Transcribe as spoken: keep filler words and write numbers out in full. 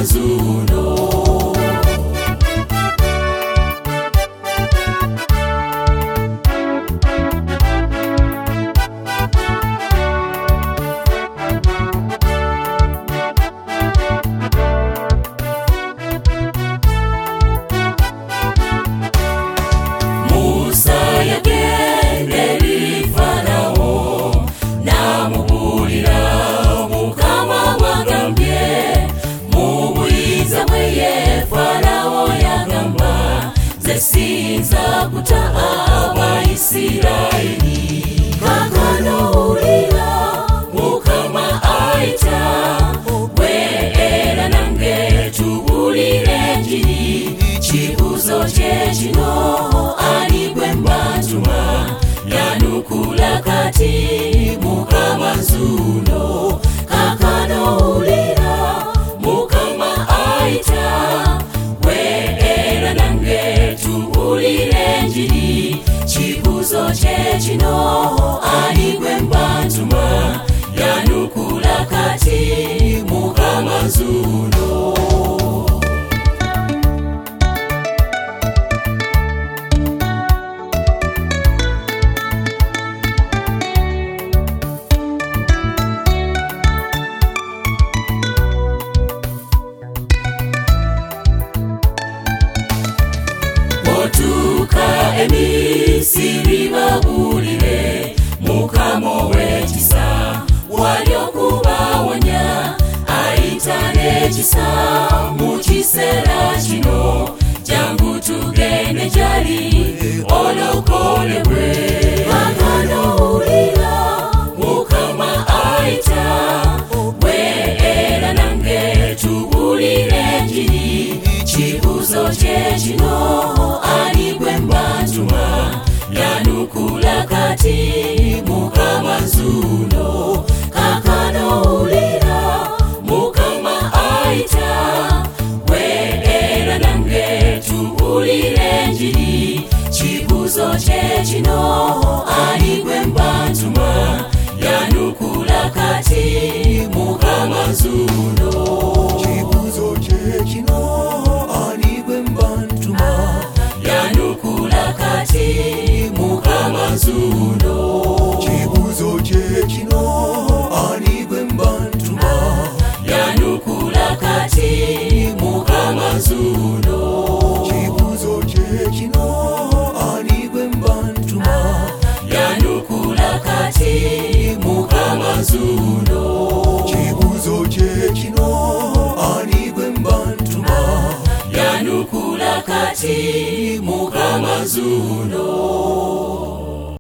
Mukamanzuno. Sinza kutaa Abaisiraeli kakanoulira Mukama aita weera nange tubulire enjiri kibuzo kye kino ani gwe mbantuma yanukula kati Mukamanzuno kakanoulira Mukama aita kibuzo kye kino ani gwe mbantuma yanukula kati Mukamanzuno. Otuka Emisiri babulire Mukama ow'ekisa walyokubawonya ayita n'ekisa mu kiseera kino jangu tugende gyali olokolebwe kakanoulira Mukama ayita weera nange tubulire enjiri kibuzo kye kino ani gwe mbantuma yanukula kati Mukamanzuno kakanoulira Mukama aita weera nange tubulire enjiri kibuzo kye kino ani gwe mbantuma yanukula kati Mukamanzuno. Kibuzo kye kino ani gwe mbantuma yanukula kati Mukamanzuno. Kibuzo kye kino ani gwe mbantuma yanukula kati Mukamanzuno. Kibuzo kye kino ani gwe mbantuma yanukula kati Mukamanzuno. Kibuzo kye kino ani gwe mbantuma yanukula kati Mukamanzuno.